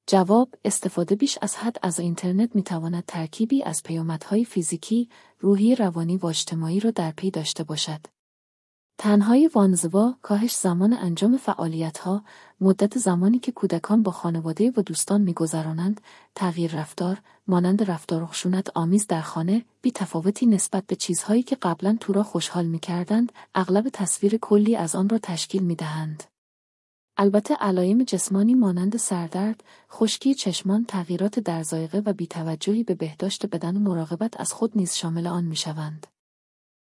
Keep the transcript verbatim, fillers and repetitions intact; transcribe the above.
جواب: استفاده بیش از حد از اینترنت میتواند ترکیبی از پیامدهای فیزیکی، روحی، روانی و اجتماعی را در پی داشته باشد. تنهایی و انزوا، کاهش زمان انجام فعالیت‌ها، مدت زمانی که کودکان با خانواده و دوستان می‌گذرانند، تغییر رفتار، مانند رفتار خشونت‌آمیز در خانه، بی تفاوتی نسبت به چیزهایی که قبلاً تو را خوشحال می‌کردند، اغلب تصویر کلی از آن را تشکیل می‌دهند. البته علائم جسمانی مانند سردرد، خشکی چشمان، تغییرات در ذائقه و بی‌توجهی به بهداشت بدن و مراقبت از خود نیز شامل آن می‌شوند.